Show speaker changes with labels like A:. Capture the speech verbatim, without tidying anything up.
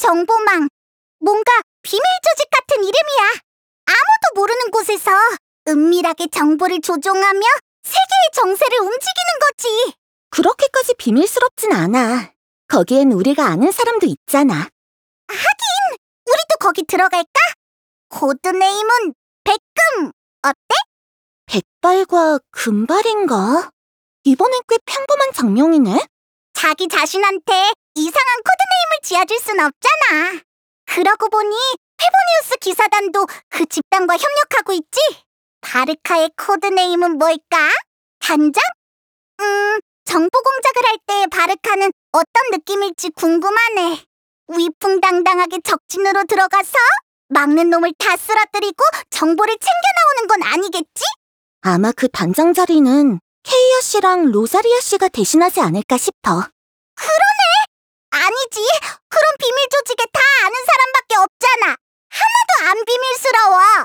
A: 정보망. 뭔가 비밀 조직 같은 이름이야. 아무도 모르는 곳에서 은밀하게 정보를 조종하며 세계의 정세를 움직이는 거지.
B: 그렇게까지 비밀스럽진 않아. 거기엔 우리가 아는 사람도 있잖아.
A: 하긴, 우리도 거기 들어갈까? 코드네임은 백금. 어때?
B: 백발과 금발인가? 이번엔 꽤 평범한 장명이네.
A: 자기 자신한테 이상한 코드네임을 지어줄 순 없잖아. 그러고 보니 페보니우스 기사단도 그 집단과 협력하고 있지? 바르카의 코드네임은 뭘까? 단장? 음, 정보 공작을 할 때 바르카는 어떤 느낌일지 궁금하네. 위풍당당하게 적진으로 들어가서 막는 놈을 다 쓰러뜨리고 정보를 챙겨 나오는 건 아니겠지?
B: 아마 그 단장 자리는 케이아 씨랑 로사리아 씨가 대신하지 않을까 싶어.
A: 그러네! 아니지, 그런 비밀 조직에 다 아는 사람밖에 없잖아. 하나도 안 비밀스러워.